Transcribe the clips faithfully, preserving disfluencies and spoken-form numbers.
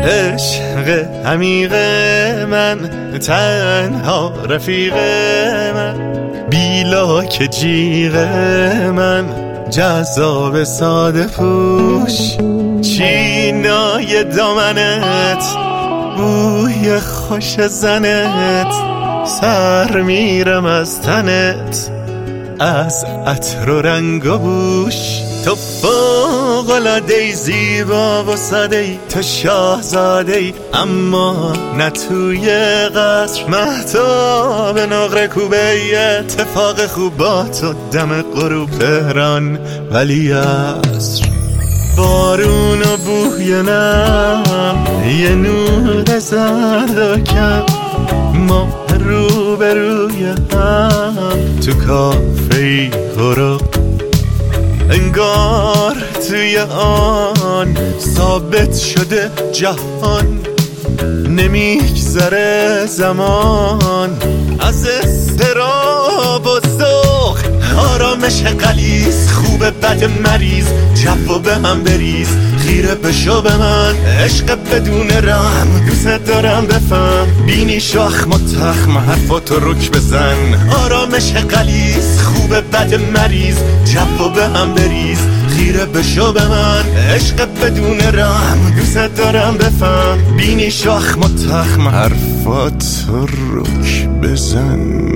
عشق عمیق من، تنها رفیق من، بیلاک جیغ من، جذاب ساده پوش، چینای دامنت، بوی خوش زنت، سر میرم از تنت، از عطر و رنگ و بوش. تو فوق‌العاده‌ای، زیبا و ساده‌ای، تو شاهزاده‌ای، اما نه توی قصر. مهتاب نقره کوبه، اتفاق خوب با تو دم غروب تهران ولی عصر. بارون و بوی نم، یه نور زرد و کم، ما رو به روی هم تو کافه غروب. انگار توی آن ثابت شده جهان، نمیگذره زمان از اضطراب و ذوق. آرامش غلیظ، خوب بد مریض، جو به هم بریز، خیره بشو به من، عشق بدون رحم، دوست دارم بفهم، بینی شاخ متخم، حرفاتو رک بزن. آرامش غلیظ، خوب بد مریض، جو به هم بریز، خیره بشو به من، عشق بدون رحم، دوست دارم بفهم، بینی شاخ متخم، حرفاتو رک بزن.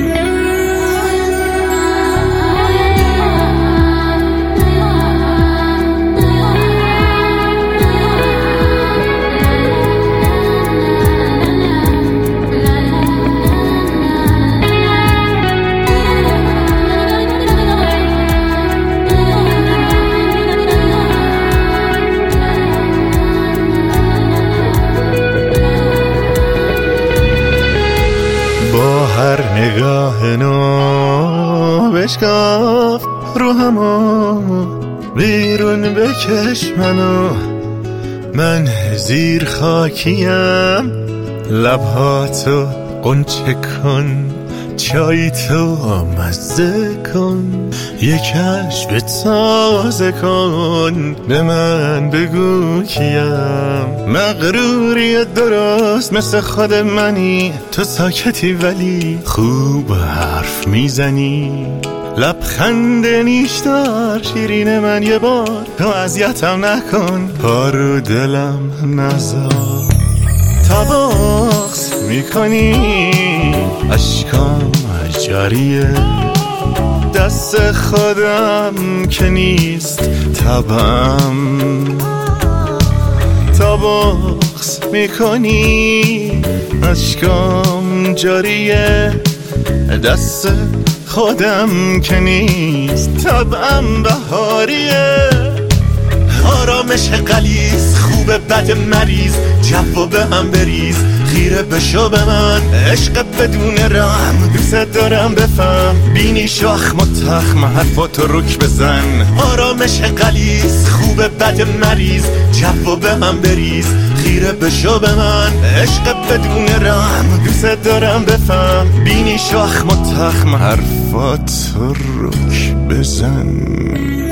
با هر نگاه نو بشکاف رو همو، بیرون بکش منو، من زیر خاکیم، لبهاتو قنچه کن، چای تو مزه کن، یک کشف تازه کن، به من بگو کیم. مغروری درست مثل خود منی، تو ساکتی ولی خوب حرف میزنی، لبخند نیشدار شیرین من، یه بار تو اذیتم نکن، پارو دلم نذار. تا بغض میکنی اشکام جاریه، دست خودم که نیست طبعم. تا بغض میکنی اشکام جاریه، دست خودم که نیست طبعم بهاریه. آرامش غلیظ، خوب بد مریض، جو به هم بریز، خیره بشو به من، عشق بدون رحم، دوست دارم بفهم، بینی شاخ متخم، حرفاتو رک بزن. آرامش غلیظ، خوب بد مریض، جو به هم بریز، خیره بشو به من، عشق بدون رحم، دوست دارم بفهم، بینی شاخ متخم، حرفاتو رک بزن.